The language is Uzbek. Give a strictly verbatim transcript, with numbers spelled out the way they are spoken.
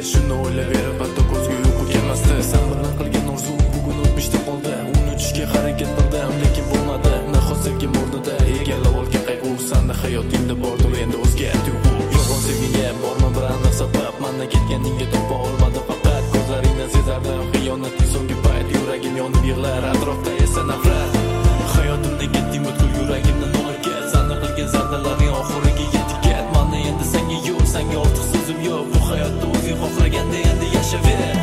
shuni o'ylayverib hatto ko'zga uyqu kelmasdi. Sen bilan qilgan orzu bugun o'tmishda qoldi. Unutishga harakat qildim, lekin bo'lmadi. Nahot sevgim o'rnida egallab olgan qayg'u. Senda hayotingda bordir endi o'zga tuyg'u. Yolg'on sevgiga borma bir aniq sabab. Mendan ketganingga topa olmadim faqat. Ko'zlaringdan sezardim xiyonatning so'nggi payt. Yuragim yonib yig'lar, atrofda esa nafrat. Hayotimda ketding butkul yuragimdan olib ket. Senda qilgan zardalarning oxiriga yetib ket. Menda endi senga yo'q, senga ortiq so'zim yo'q. Bu hayotda o'zing xohlaganda endi yashayver.